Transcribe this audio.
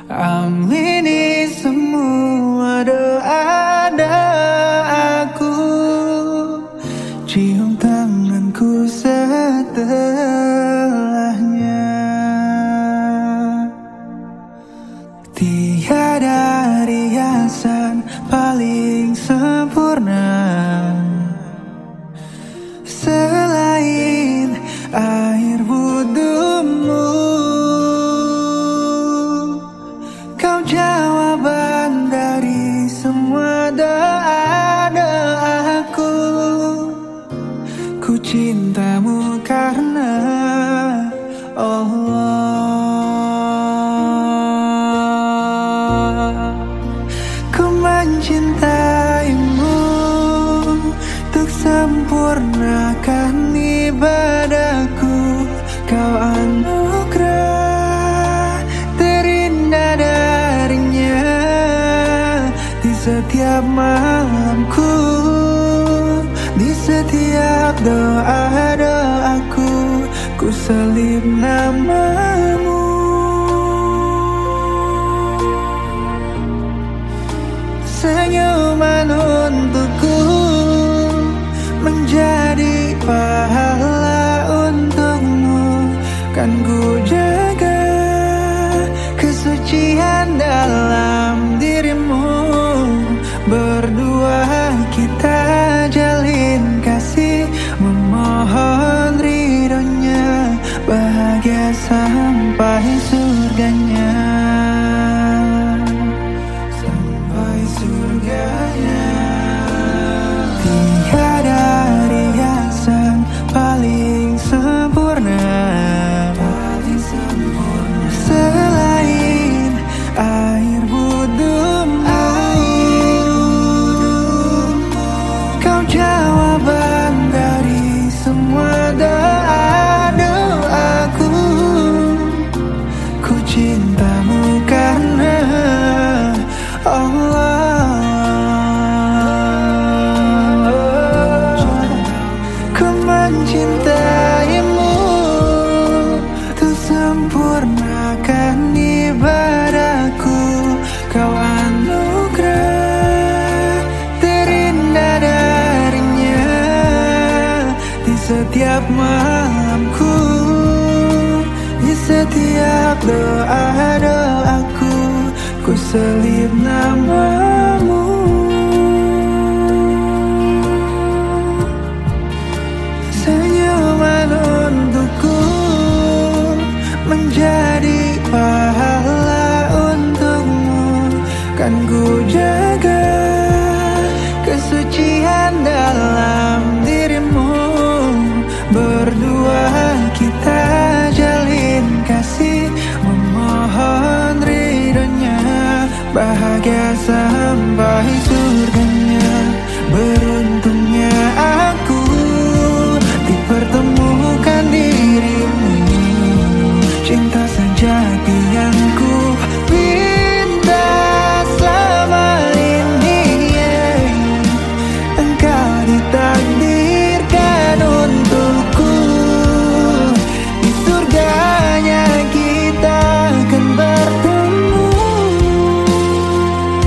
Amini semua doa-doaku, cium tanganku setelahnya. Tiada riasan paling sempurna selain air wudhumu. Kau jawaban dari semua doa-doaku. Ku cintamu karena Allah. Ku mencintaimu untuk sempurnakan ibadahku. Kau anugerah terindah darinya. Di setiap malamku, di setiap doa-doaku, ku selip namamu. Senyuman untukku menjadi pahala untukmu. Kan ku jaga kesucian dalam dirimu. Berdua kita jalin kasih, memohon ridhonya, bahagia sampai surganya. Sampai surganya. Tiada riasan paling sempurna selain air wudhumu. Kau jawaban dari semua doa-doaku. Ku cintamu karena Allah. Ku mencintaimu untuk sempurnakan ibadahku. Kau anugerah terindah darinya. Di setiap malamku, di setiap doa-doaku, ku selip namamu. Senyuman untukku menjadi pahala untukmu. Kan ku jaga kesucian dalam dirimu. Berdua kita jalin kasih, memohon ridhonya, bahagia sampai